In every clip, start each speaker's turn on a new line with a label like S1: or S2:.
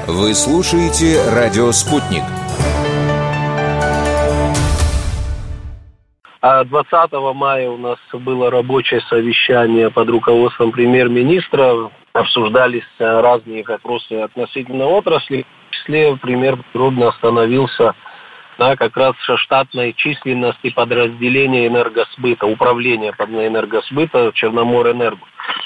S1: Вы слушаете «Радио Спутник».
S2: 20 мая у нас было рабочее совещание под руководством премьер-министра. Обсуждались разные вопросы относительно отрасли. В числе премьер подробно остановился на как раз штатной численности подразделения энергосбыта, управления энергосбыта Черноморэнерго.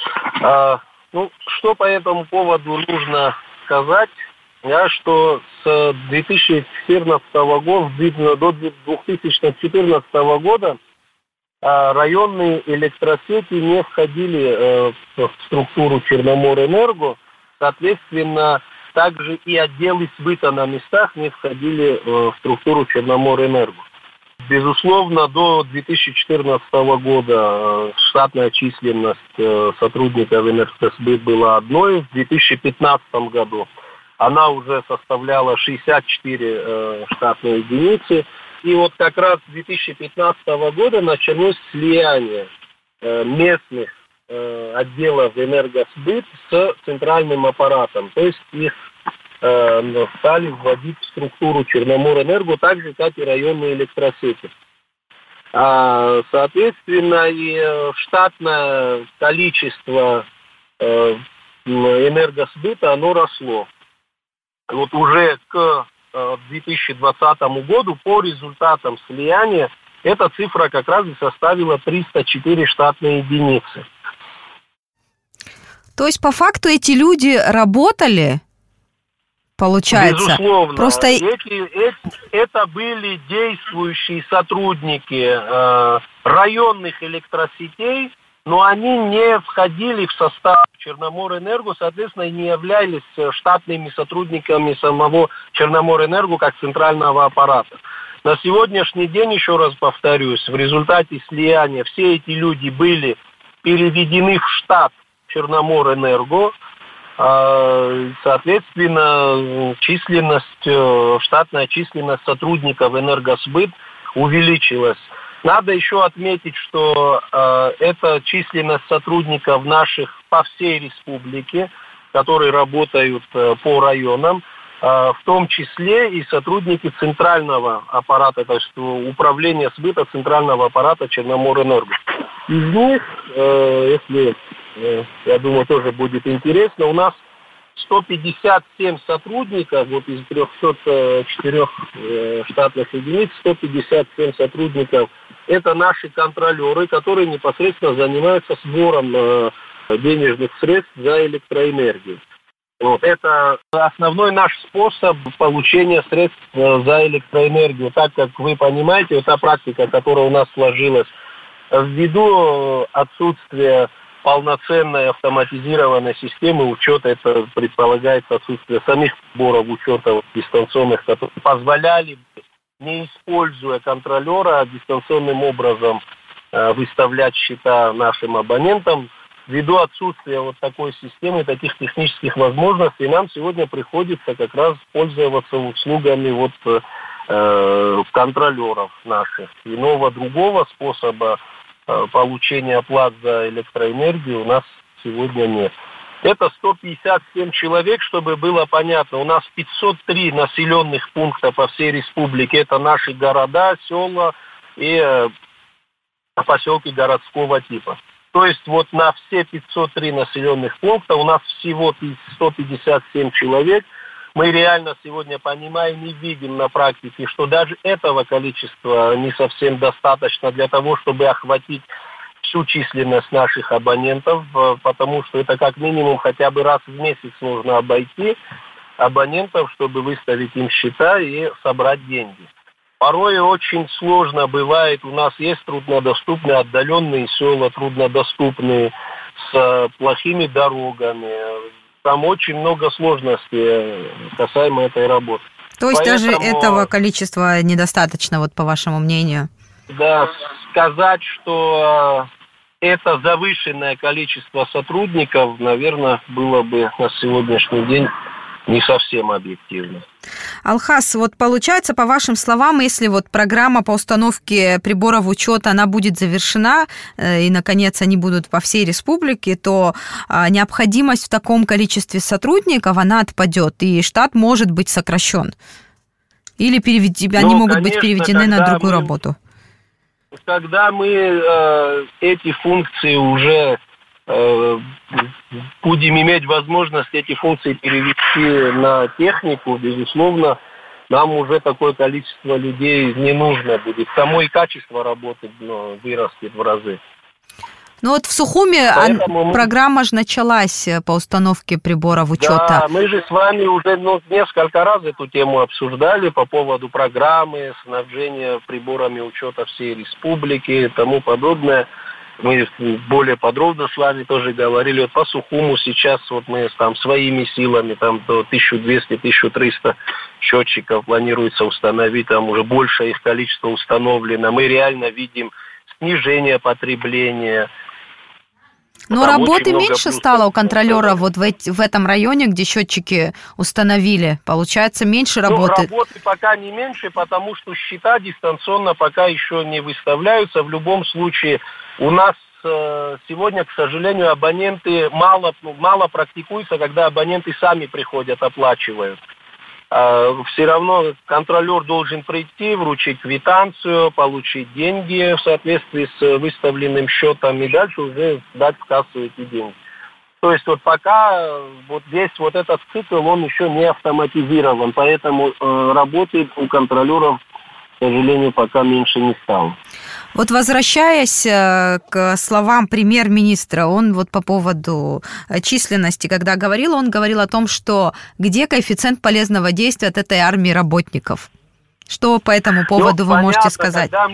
S2: Что по этому поводу нужно сказать? Что с 2014 года до 2014 года районные электросети не входили в структуру Черноморэнерго, соответственно, также и отделы сбыта на местах не входили в структуру Черноморэнерго. Безусловно, до 2014 года штатная численность сотрудников энергосбыта была одной, в 2015 году она уже составляла 64 штатные единицы. И вот как раз с 2015 года началось слияние местных отделов энергосбыт с центральным аппаратом. То есть их стали вводить в структуру Черноморэнерго, так же, как и районные электросети. Соответственно, и штатное количество энергосбыта, оно росло. Вот уже к 2020 году по результатам слияния эта цифра как раз и составила 304 штатные единицы.
S3: То есть, по факту, эти люди работали, получается?
S2: Безусловно.
S3: Просто...
S2: Это были действующие сотрудники районных электросетей, но они не входили в состав Черноморэнерго, соответственно, и не являлись штатными сотрудниками самого Черноморэнерго как центрального аппарата. На сегодняшний день, еще раз повторюсь, в результате слияния все эти люди были переведены в штат Черноморэнерго, соответственно, штатная численность сотрудников энергосбыт увеличилась. Надо еще отметить, что это численность сотрудников наших по всей республике, которые работают по районам, в том числе и сотрудники центрального аппарата, то есть управления сбыта центрального аппарата Черноморэнерго. Из них, если, я думаю, тоже будет интересно, у нас 157 сотрудников, вот из 304 штатных единиц, 157 сотрудников – это наши контролеры, которые непосредственно занимаются сбором денежных средств за электроэнергию. Вот. Это основной наш способ получения средств за электроэнергию. Так как вы понимаете, это практика, которая у нас сложилась ввиду отсутствия полноценной автоматизированной системы учета, это предполагается отсутствие самих сборов учета дистанционных, которые позволяли, не используя контролера, дистанционным образом выставлять счета нашим абонентам. Ввиду отсутствия вот такой системы, таких технических возможностей, нам сегодня приходится как раз пользоваться услугами контролеров наших. Иного другого способа получения оплат за электроэнергию у нас сегодня нет. Это 157 человек, чтобы было понятно. У нас 503 населенных пункта по всей республике. Это наши города, села и поселки городского типа. То есть вот на все 503 населенных пункта у нас всего 157 человек. Мы реально сегодня понимаем и видим на практике, что даже этого количества не совсем достаточно для того, чтобы охватить всю численность наших абонентов, потому что это как минимум хотя бы раз в месяц нужно обойти абонентов, чтобы выставить им счета и собрать деньги. Порой очень сложно бывает, у нас есть труднодоступные отдаленные села, труднодоступные с плохими дорогами. Там очень много сложностей касаемо этой работы.
S3: То есть даже этого количества недостаточно, вот по вашему мнению?
S2: Да, сказать, что это завышенное количество сотрудников, наверное, было бы на сегодняшний день не совсем объективно.
S3: Алхас, вот получается, по вашим словам, если вот программа по установке приборов учета, она будет завершена, и, наконец, они будут по всей республике, то необходимость в таком количестве сотрудников, она отпадет, и штат может быть сокращен. Или они могут быть переведены на другую работу.
S2: Когда мы эти функции уже будем иметь возможность эти функции перевести на технику, безусловно, нам уже такое количество людей не нужно будет. Само и качество работы вырастет в разы.
S3: Ну вот в Сухуми программа же началась по установке приборов учета.
S2: Да, мы же с вами уже несколько раз эту тему обсуждали по поводу программы, снабжения приборами учета всей республики и тому подобное. Мы более подробно с вами тоже говорили. Вот по Сухуму сейчас вот мы там своими силами там до 1200-1300 счетчиков планируется установить. Там уже большее их количество установлено. Мы реально видим снижение потребления.
S3: Но работы меньше стало у контролера вот в этом районе, где счетчики установили. Получается, меньше работы.
S2: Работы пока не меньше, потому что счета дистанционно пока еще не выставляются. В любом случае, у нас сегодня, к сожалению, абоненты мало практикуются, когда абоненты сами приходят, оплачивают. Все равно контролер должен прийти, вручить квитанцию, получить деньги в соответствии с выставленным счетом и дальше уже сдать в кассу эти деньги. То есть вот пока вот весь вот этот цикл, он еще не автоматизирован, поэтому работы у контролеров, к сожалению, пока меньше не стало.
S3: Вот возвращаясь к словам премьер-министра, он вот по поводу численности, когда говорил, он говорил о том, что где коэффициент полезного действия от этой армии работников. Что по этому поводу вы можете сказать?
S2: Когда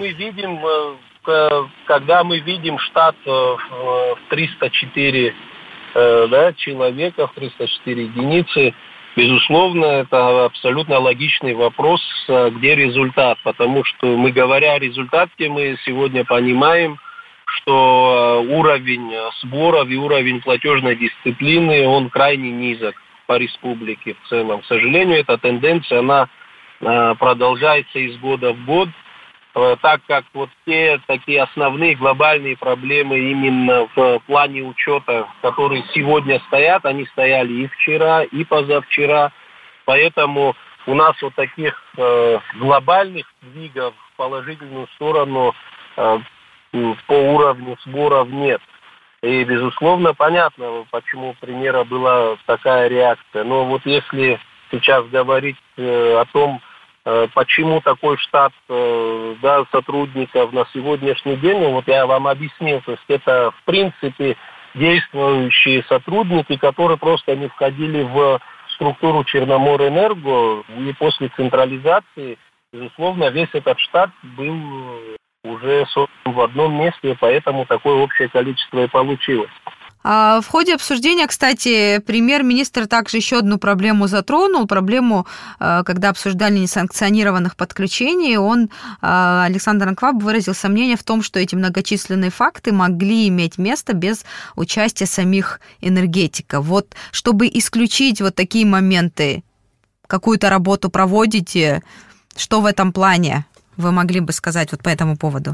S2: мы видим штат в 304 человека, в 304 единицы, безусловно, это абсолютно логичный вопрос, где результат, потому что мы, говоря о результате, мы сегодня понимаем, что уровень сборов и уровень платежной дисциплины, он крайне низок по республике в целом. К сожалению, эта тенденция, она продолжается из года в год, так как вот те такие основные глобальные проблемы именно в плане учета, которые сегодня стоят, они стояли и вчера, и позавчера. Поэтому у нас вот таких глобальных сдвигов в положительную сторону по уровню сборов нет. И, безусловно, понятно, почему у премьера была такая реакция. Но вот если сейчас говорить о том, почему такой штат сотрудников на сегодняшний день, вот я вам объяснил, то есть это в принципе действующие сотрудники, которые просто не входили в структуру Черноморэнерго, и после централизации, безусловно, весь этот штат был уже создан в одном месте, поэтому такое общее количество и получилось.
S3: В ходе обсуждения, кстати, премьер-министр также еще одну проблему затронул, проблему, когда обсуждали несанкционированных подключений, Александр Анкваб, выразил сомнение в том, что эти многочисленные факты могли иметь место без участия самих энергетиков. Вот, чтобы исключить вот такие моменты, какую-то работу проводите, что в этом плане вы могли бы сказать вот по этому поводу?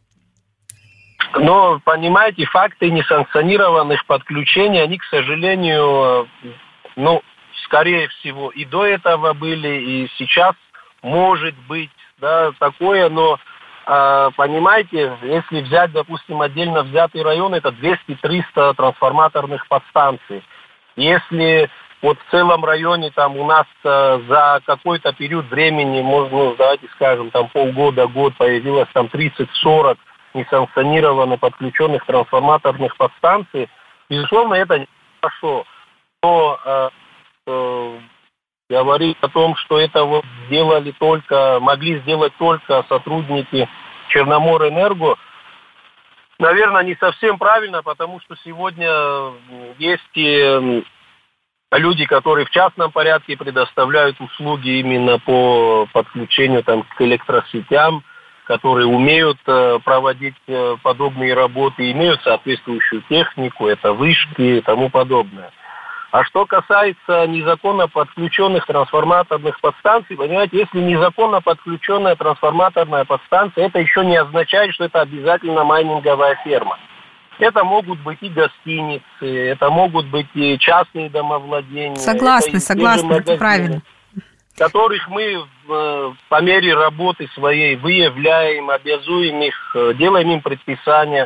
S2: Но, понимаете, факты несанкционированных подключений, они, к сожалению, скорее всего, и до этого были, и сейчас может быть, такое, но, понимаете, если взять, допустим, отдельно взятый район, это 200-300 трансформаторных подстанций. Если вот в целом районе там у нас за какой-то период времени, давайте скажем, там полгода, год появилось там 30-40 несанкционированно подключенных трансформаторных подстанций, безусловно, это не хорошо. Но говорить о том, что это вот могли сделать только сотрудники Черноморэнерго, наверное, не совсем правильно, потому что сегодня есть и люди, которые в частном порядке предоставляют услуги именно по подключению там к электросетям, которые умеют проводить подобные работы, имеют соответствующую технику, это вышки и тому подобное. А что касается незаконно подключенных трансформаторных подстанций, понимаете, если незаконно подключенная трансформаторная подстанция, это еще не означает, что это обязательно майнинговая ферма. Это могут быть и гостиницы, это могут быть и частные домовладения.
S3: Согласна, это правильно.
S2: Которых мы по мере работы своей выявляем, обязуем их, делаем им предписания,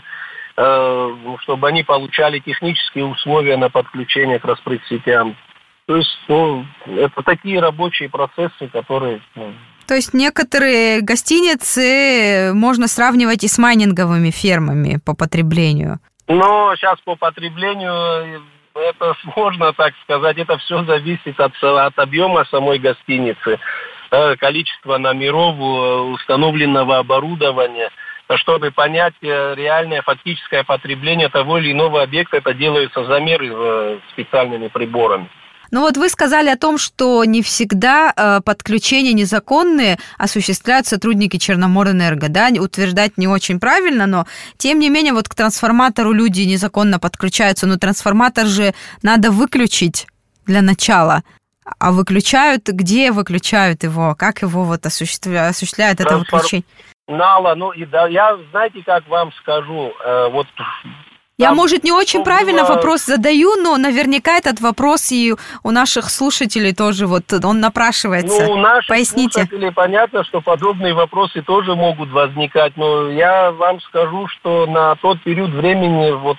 S2: чтобы они получали технические условия на подключение к распредсетям. То есть, это такие рабочие процессы, которые...
S3: То есть некоторые гостиницы можно сравнивать и с майнинговыми фермами по потреблению?
S2: Но сейчас по потреблению это сложно так сказать. Это все зависит от объема самой гостиницы, количества номеров, установленного оборудования. Чтобы понять реальное фактическое потребление того или иного объекта, это делаются замеры специальными приборами.
S3: Ну вот вы сказали о том, что не всегда подключения незаконные осуществляют сотрудники Черноморэнерго, да, утверждать не очень правильно, но тем не менее вот к трансформатору люди незаконно подключаются, но трансформатор же надо выключить для начала. А выключают, где выключают его, как его вот осуществляют это выключение?
S2: Я, знаете, как вам скажу, вот...
S3: Я, может, не очень правильно вопрос задаю, но наверняка этот вопрос и у наших слушателей тоже вот он напрашивается.
S2: У наших
S3: Поясните.
S2: Слушателей понятно, что подобные вопросы тоже могут возникать, но я вам скажу, что на тот период времени, вот,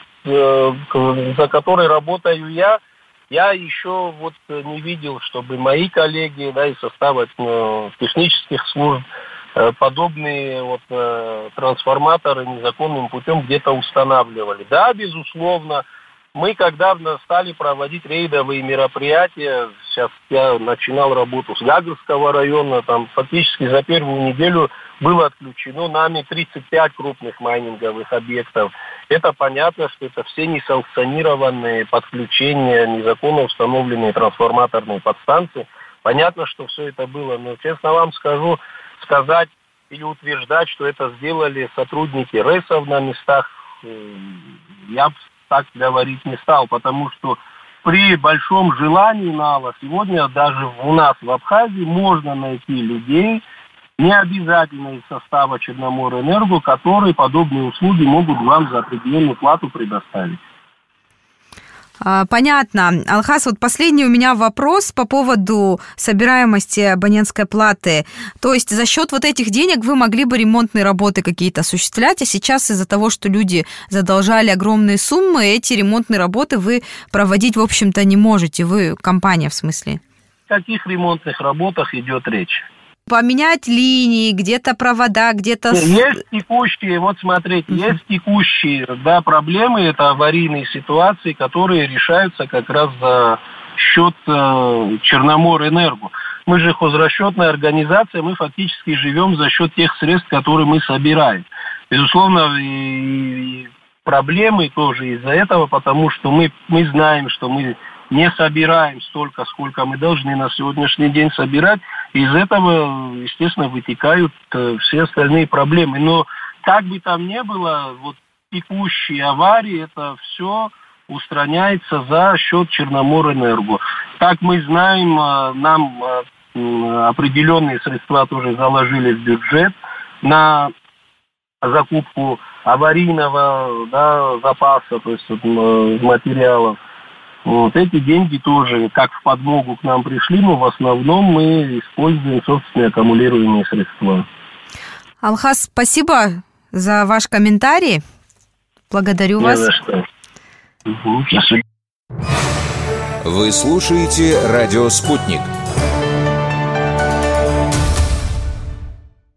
S2: за который работаю я еще вот не видел, чтобы мои коллеги, да, из состава технических служб подобные вот трансформаторы незаконным путем где-то устанавливали. Да, безусловно, мы когда стали проводить рейдовые мероприятия, сейчас я начинал работу с Гагрского района, там фактически за первую неделю было отключено нами 35 крупных майнинговых объектов. Это понятно, что это все несанкционированные подключения, незаконно установленные трансформаторные подстанции. Понятно, что все это было, но честно вам скажу, сказать или утверждать, что это сделали сотрудники РЭСов на местах, я бы так говорить не стал, потому что при большом желании НАЛа сегодня даже у нас в Абхазии можно найти людей, не обязательно из состава Черноморэнерго, которые подобные услуги могут вам за определенную плату предоставить.
S3: Понятно. Алхас, вот последний у меня вопрос по поводу собираемости абонентской платы. То есть за счет вот этих денег вы могли бы ремонтные работы какие-то осуществлять, а сейчас из-за того, что люди задолжали огромные суммы, эти ремонтные работы вы проводить, в общем-то, не можете. Вы, компания, в смысле?
S2: О каких ремонтных работах идет речь?
S3: Поменять линии, где-то провода, где-то...
S2: Есть текущие, вот смотрите, есть текущие, да, проблемы, это аварийные ситуации, которые решаются как раз за счет Черноморэнерго. Мы же хозрасчетная организация, мы фактически живем за счет тех средств, которые мы собираем. Безусловно, и проблемы тоже из-за этого, потому что мы знаем, что мы не собираем столько, сколько мы должны на сегодняшний день собирать. Из этого, естественно, вытекают все остальные проблемы. Но как бы там ни было, вот текущие аварии, это все устраняется за счет Черноморэнерго. Как мы знаем, нам определенные средства тоже заложили в бюджет на закупку аварийного, да, запаса, то есть материалов. Вот эти деньги тоже, как в подмогу к нам пришли, но в основном мы используем собственные аккумулируемые средства.
S3: Алхас, спасибо за ваш комментарий. Благодарю вас.
S2: Не за что.
S1: Вы слушаете «Радио Спутник».